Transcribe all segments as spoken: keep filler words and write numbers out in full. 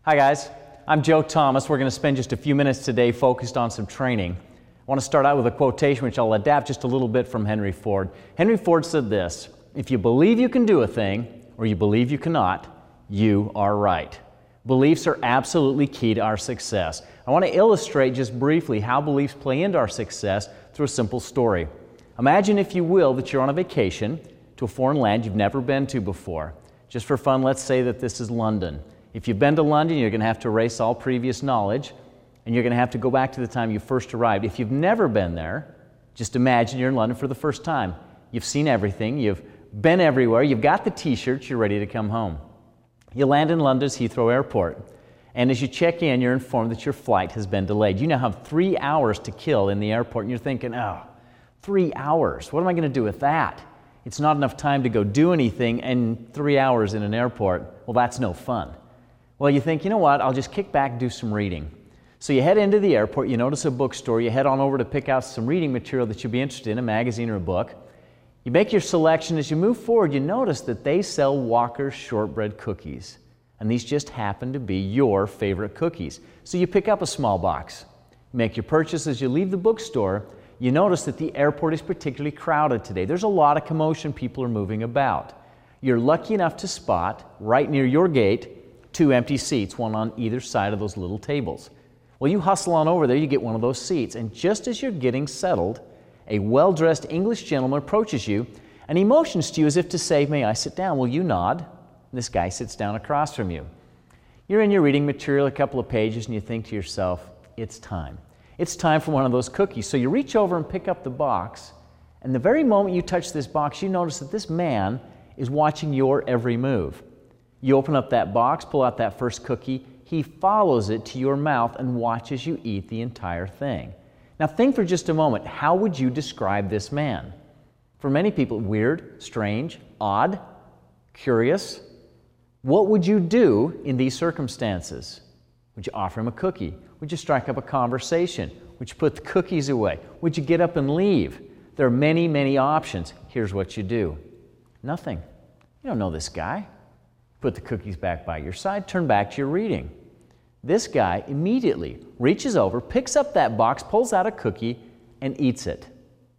Hi guys, I'm Joe Thomas. We're going to spend just a few minutes today focused on some training. I want to start out with a quotation which I'll adapt just a little bit from Henry Ford. Henry Ford said this: "If you believe you can do a thing, or you believe you cannot, you are right." Beliefs are absolutely key to our success. I want to illustrate just briefly how beliefs play into our success through a simple story. Imagine, if you will, that you're on a vacation to a foreign land you've never been to before. Just for fun, let's say that this is London. If you've been to London, you're going to have to erase all previous knowledge, and you're going to have to go back to the time you first arrived. If you've never been there, just imagine you're in London for the first time. You've seen everything, you've been everywhere, you've got the t-shirts, you're ready to come home. You land in London's Heathrow Airport, and as you check in, you're informed that your flight has been delayed. You now have three hours to kill in the airport, and you're thinking, oh, three hours, what am I going to do with that? It's not enough time to go do anything, and three hours in an airport, well, that's no fun. Well, you think, you know what, I'll just kick back and do some reading. So you head into the airport, you notice a bookstore, you head on over to pick out some reading material that you'll be interested in, a magazine or a book. You make your selection. As you move forward, you notice that they sell Walker's shortbread cookies. And these just happen to be your favorite cookies. So you pick up a small box. You make your purchase. As you leave the bookstore, you notice that the airport is particularly crowded today. There's a lot of commotion. People are moving about. You're lucky enough to spot, right near your gate, two empty seats, one on either side of those little tables. Well, you hustle on over there, you get one of those seats, and just as you're getting settled, a well-dressed English gentleman approaches you, and he motions to you as if to say, "May I sit down?" Well, you nod. This guy sits down across from you. You're in your reading material, a couple of pages, and you think to yourself, it's time. It's time for one of those cookies. So you reach over and pick up the box, and the very moment you touch this box, you notice that this man is watching your every move. You open up that box, pull out that first cookie. He follows it to your mouth and watches you eat the entire thing. Now think for just a moment, how would you describe this man? For many people, weird, strange, odd, curious. What would you do in these circumstances? Would you offer him a cookie? Would you strike up a conversation? Would you put the cookies away? Would you get up and leave? There are many, many options. Here's what you do. Nothing. You don't know this guy. Put the cookies back by your side, turn back to your reading. This guy immediately reaches over, picks up that box, pulls out a cookie, and eats it.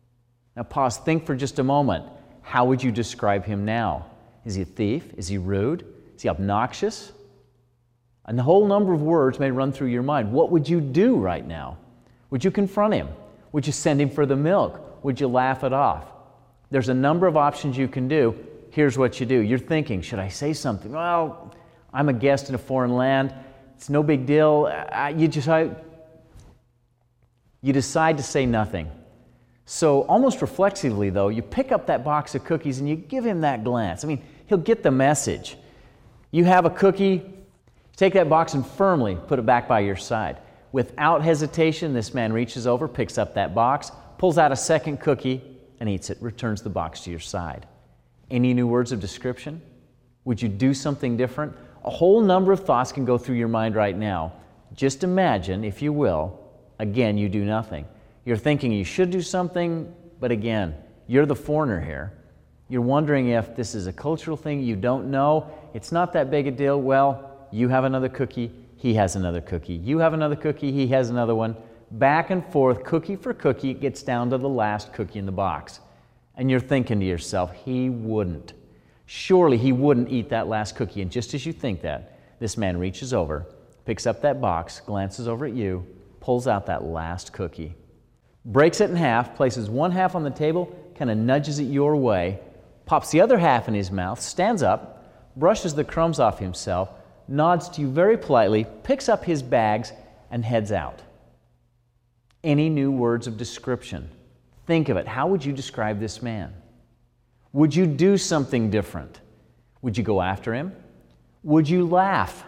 Now pause, think for just a moment. How would you describe him now? Is he a thief? Is he rude? Is he obnoxious? A whole number of words may run through your mind. What would you do right now? Would you confront him? Would you send him for the milk? Would you laugh it off? There's a number of options you can do. Here's what you do. You're thinking, should I say something? Well, I'm a guest in a foreign land. It's no big deal. I, you, just, I, you decide to say nothing. So almost reflexively, though, you pick up that box of cookies and you give him that glance. I mean, he'll get the message. You have a cookie, take that box and firmly put it back by your side. Without hesitation, this man reaches over, picks up that box, pulls out a second cookie, and eats it, returns the box to your side. Any new words of description? Would you do something different? A whole number of thoughts can go through your mind right now. Just imagine, if you will, again, you do nothing. You're thinking you should do something, but again, you're the foreigner here. You're wondering if this is a cultural thing you don't know. It's not that big a deal. Well, you have another cookie, he has another cookie. You have another cookie, he has another one. Back and forth, cookie for cookie, it gets down to the last cookie in the box. And you're thinking to yourself, he wouldn't. Surely he wouldn't eat that last cookie. And just as you think that, this man reaches over, picks up that box, glances over at you, pulls out that last cookie, breaks it in half, places one half on the table, kind of nudges it your way, pops the other half in his mouth, stands up, brushes the crumbs off himself, nods to you very politely, picks up his bags, and heads out. Any new words of description? Think of it. How would you describe this man? Would you do something different? Would you go after him? Would you laugh?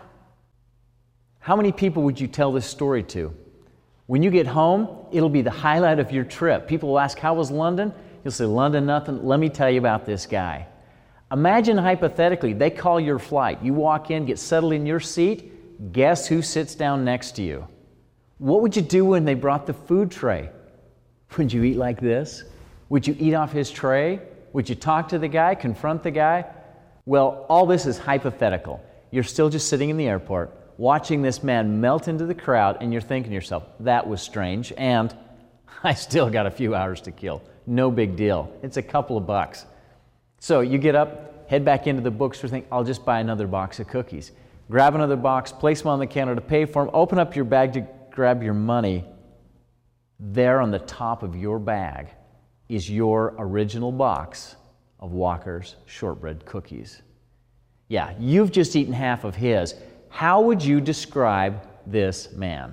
How many people would you tell this story to? When you get home, it'll be the highlight of your trip. People will ask, how was London? You'll say, London, nothing. Let me tell you about this guy. Imagine hypothetically, they call your flight. You walk in, get settled in your seat. Guess who sits down next to you? What would you do when they brought the food tray? Would you eat like this? Would you eat off his tray? Would you talk to the guy, confront the guy? Well, all this is hypothetical. You're still just sitting in the airport, watching this man melt into the crowd, and you're thinking to yourself, that was strange, and I still got a few hours to kill. No big deal. It's a couple of bucks. So you get up, head back into the bookstore, think, I'll just buy another box of cookies. Grab another box, place them on the counter to pay for them, open up your bag to grab your money. There on the top of your bag is your original box of Walker's shortbread cookies. Yeah, you've just eaten half of his. How would you describe this man?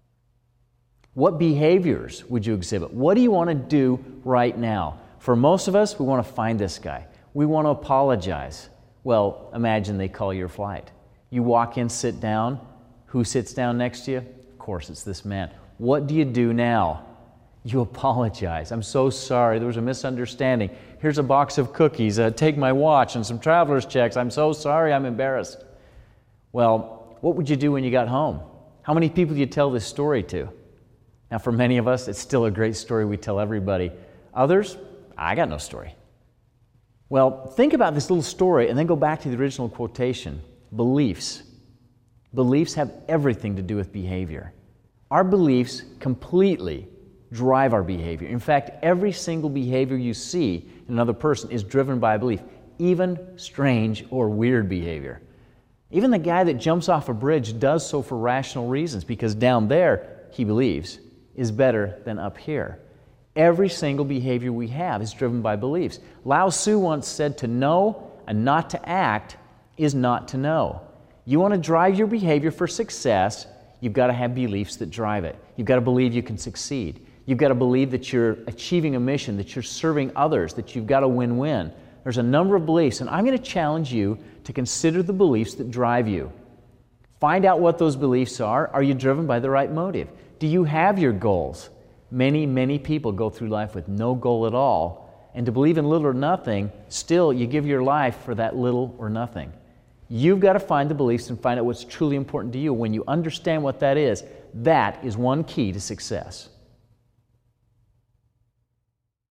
What behaviors would you exhibit? What do you want to do right now? For most of us, we want to find this guy. We want to apologize. Well, imagine they call your flight. You walk in, sit down. Who sits down next to you? Of course, it's this man. What do you do now? You apologize. I'm so sorry. There was a misunderstanding. Here's a box of cookies. Uh, take my watch and some traveler's checks. I'm so sorry. I'm embarrassed. Well, what would you do when you got home? How many people do you tell this story to? Now, for many of us, it's still a great story we tell everybody. Others, I got no story. Well, think about this little story and then go back to the original quotation. Beliefs. Beliefs have everything to do with behavior. Our beliefs completely drive our behavior. In fact, every single behavior you see in another person is driven by a belief, even strange or weird behavior. Even the guy that jumps off a bridge does so for rational reasons, because down there, he believes, is better than up here. Every single behavior we have is driven by beliefs. Lao Tzu once said, to know and not to act is not to know. You want to drive your behavior for success, you've got to have beliefs that drive it. You've got to believe you can succeed. You've got to believe that you're achieving a mission, that you're serving others, that you've got a win-win. There's a number of beliefs, and I'm going to challenge you to consider the beliefs that drive you. Find out what those beliefs are. Are you driven by the right motive? Do you have your goals? Many, many people go through life with no goal at all, and to believe in little or nothing, still you give your life for that little or nothing. You've got to find the beliefs and find out what's truly important to you. When you understand what that is, that is one key to success.